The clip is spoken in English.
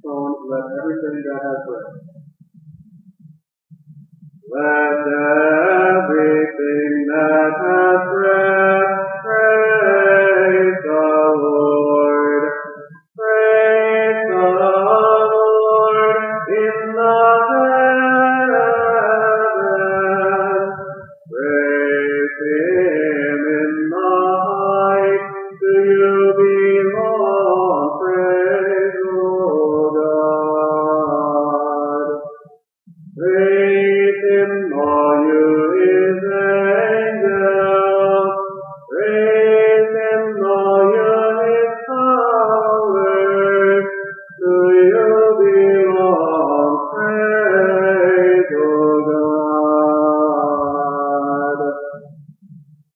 phone, let everything that has breath. Let everything that has breath